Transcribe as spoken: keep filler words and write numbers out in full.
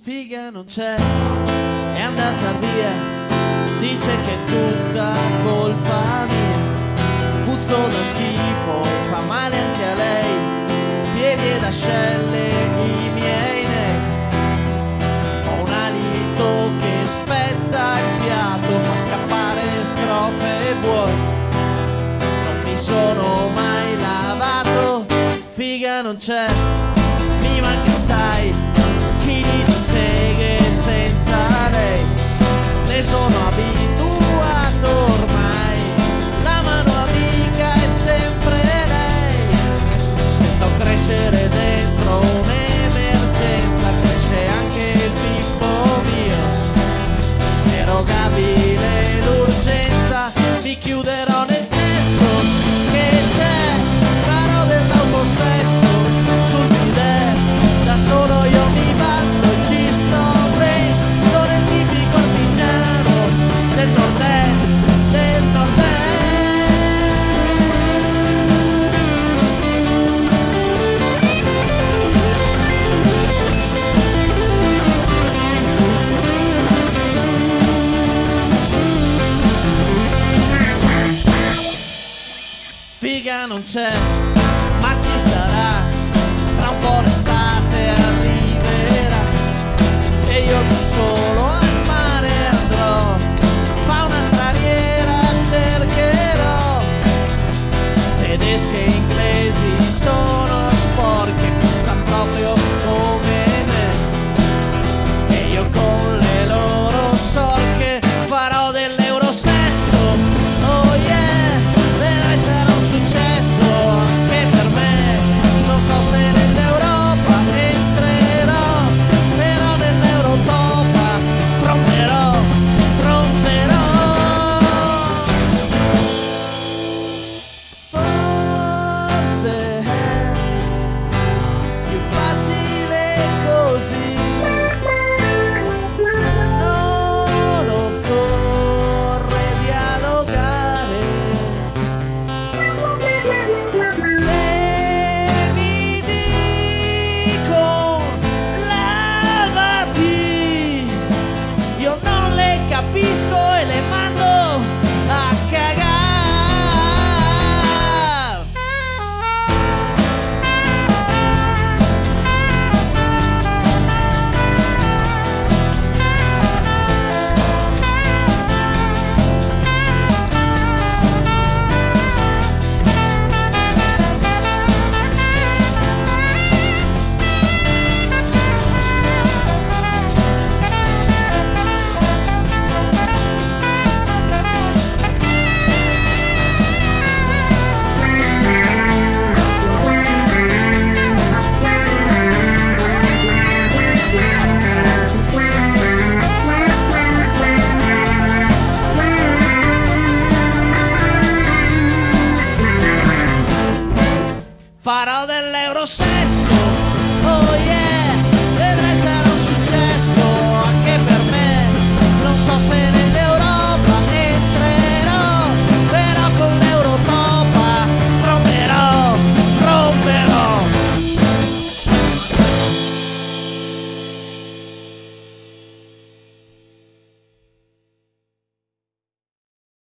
figa non c'è, è andata via, dice che è tutta colpa mia. Puzzo da schifo, fa male anche a lei, piedi ed ascelle i miei nei. Ho un alito che spezza il fiato, fa scappare scrofe e buoi. Non mi sono mai lavato, figa non c'è, mi manca sai, chili di seghe senza lei. Ne sono abituato ormai, la mano amica è sempre lei. Sento crescere dentro un'emergenza, cresce anche il bimbo mio. Erogabile l'urgenza, mi chiuderò nel gesso che c'è, farò dell'autosesso sul bidet, da solo io mi basto e ci sto bene. Sono il tipico artigiano del nord-est, del nord-est. Figa non c'è, ma ci sarà, tra un po' l'estate arriverà e io da solo al mare andrò, fa una straniera cercherò. Tedesche e inglesi sono sporche, puzzano proprio come me, e io con le loro sorche farò dell'eurosesso. Oh yeah, vedrai sarà un successo anche per me. Non so se nell'Europa entrerò, però nell'Europa pronterò, pronterò. Forse è più facile così, non occorre dialogare. Se mi dico